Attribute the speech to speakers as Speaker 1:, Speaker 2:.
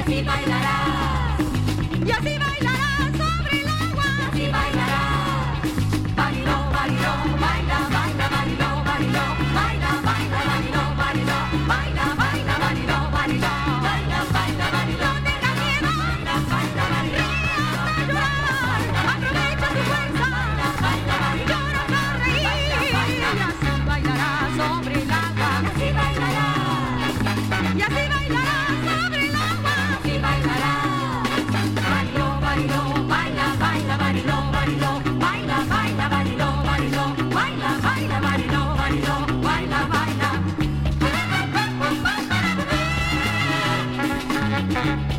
Speaker 1: así bailarás, y así bailarás sobre el agua, y así bailarás. Bailó, bailó, baila, baila, bailó, bailó, baila, baila, bailó, bailó, baila, baila, bailó, bailó, baila, baila, bailó, no tengas miedo, baila, baila, bailó, ríe hasta llorar, aprovecha tu fuerza, baila, baila, bailó, llora para reír, y así bailarás sobre el agua, y así bailarás, y así bailarás sobre el agua, y así bailarás. Bailó, bailó, baila, baila, bailó, bailó, baila, baila, bailó, bailó, baila, baila, bailó, bailó, baila, baila.